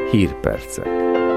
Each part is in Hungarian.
Hírpercek.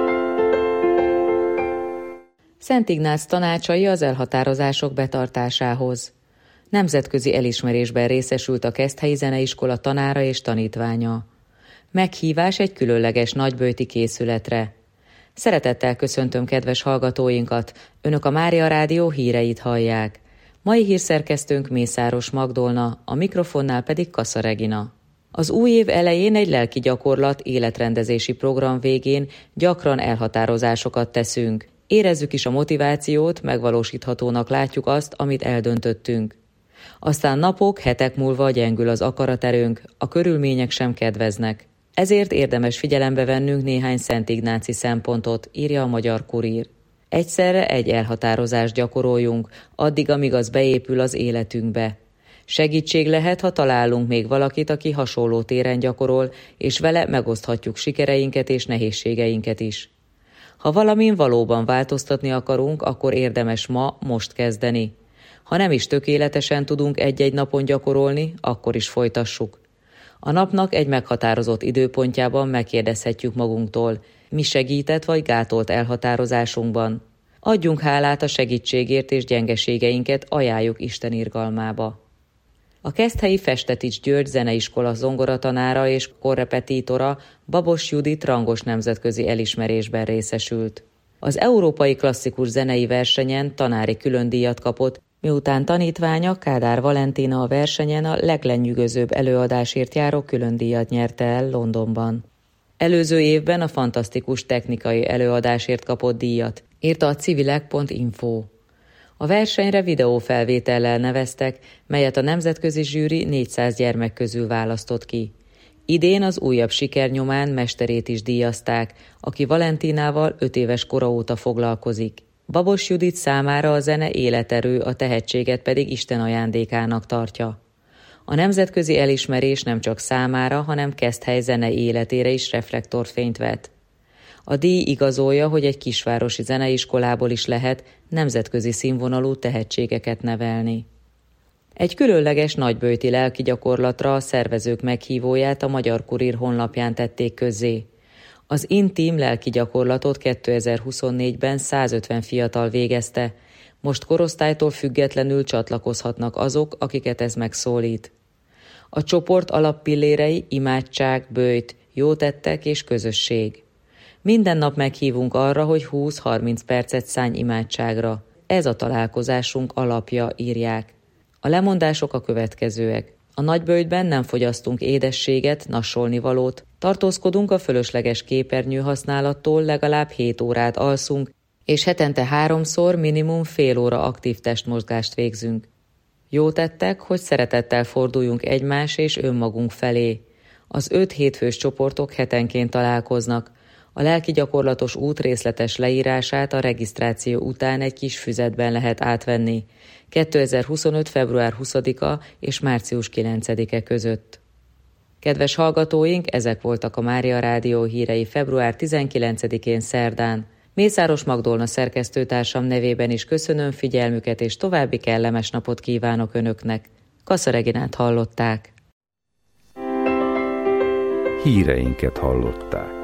Szent Ignác tanácsai az elhatározások betartásához. Nemzetközi elismerésben részesült a Keszthelyi Zeneiskola tanára és tanítványa. Meghívás egy különleges nagyböjti készületre. Szeretettel köszöntöm kedves hallgatóinkat, Önök a Mária Rádió híreit hallják. Mai hírszerkesztőnk Mészáros Magdolna, a mikrofonnál pedig Kassa Regina. Az új év elején egy lelki gyakorlat életrendezési program végén gyakran elhatározásokat teszünk. Érezzük is a motivációt, megvalósíthatónak látjuk azt, amit eldöntöttünk. Aztán napok, hetek múlva gyengül az akaraterőnk, a körülmények sem kedveznek. Ezért érdemes figyelembe vennünk néhány Szent Ignáci szempontot, írja a Magyar Kurír. Egyszerre egy elhatározást gyakoroljunk, addig, amíg az beépül az életünkbe. Segítség lehet, ha találunk még valakit, aki hasonló téren gyakorol, és vele megoszthatjuk sikereinket és nehézségeinket is. Ha valamin valóban változtatni akarunk, akkor érdemes most kezdeni. Ha nem is tökéletesen tudunk egy-egy napon gyakorolni, akkor is folytassuk. A napnak egy meghatározott időpontjában megkérdezhetjük magunktól, mi segített vagy gátolt elhatározásunkban. Adjunk hálát a segítségért és gyengeségeinket ajánljuk Isten irgalmába. A Keszthelyi Festetics György Zeneiskola zongoratanára és korrepetítora Babos Judit rangos nemzetközi elismerésben részesült. Az Európai Klasszikus Zenei Versenyen tanári különdíjat kapott, miután tanítványa Kádár Valentina a versenyen a leglenyűgözőbb előadásért járó különdíjat nyerte el Londonban. Előző évben a fantasztikus technikai előadásért kapott díjat, írta a civilek.info. A versenyre videófelvétellel neveztek, melyet a nemzetközi zsűri 400 gyermek közül választott ki. Idén az újabb siker nyomán mesterét is díjazták, aki Valentinával 5 éves kora óta foglalkozik. Babos Judit számára a zene életerő, a tehetséget pedig Isten ajándékának tartja. A nemzetközi elismerés nem csak számára, hanem Keszthely zene életére is reflektorfényt vet. A díj igazolja, hogy egy kisvárosi zeneiskolából is lehet nemzetközi színvonalú tehetségeket nevelni. Egy különleges nagyböjti lelki gyakorlatra a szervezők meghívóját a Magyar Kurír honlapján tették közzé. Az intim lelki gyakorlatot 2024-ben 150 fiatal végezte, most korosztálytól függetlenül csatlakozhatnak azok, akiket ez megszólít. A csoport alappillérei imádság, böjt, jótettek és közösség. Minden nap meghívunk arra, hogy 20-30 percet szánj imádságra. Ez a találkozásunk alapja, írják. A lemondások a következőek. A nagyböjtben nem fogyasztunk édességet, nassolnivalót, tartózkodunk a fölösleges képernyő használattól, legalább 7 órát alszunk, és hetente 3-szor minimum fél óra aktív testmozgást végzünk. Jó tettek, hogy szeretettel forduljunk egymás és önmagunk felé. Az 5 hétfős csoportok hetenként találkoznak. A lelki gyakorlatos út részletes leírását a regisztráció után egy kis füzetben lehet átvenni. 2025. február 20-a és március 9-e között. Kedves hallgatóink, ezek voltak a Mária Rádió hírei február 19-én szerdán. Mészáros Magdolna szerkesztőtársam nevében is köszönöm figyelmüket, és további kellemes napot kívánok Önöknek. Kassa Reginát hallották. Híreinket hallották.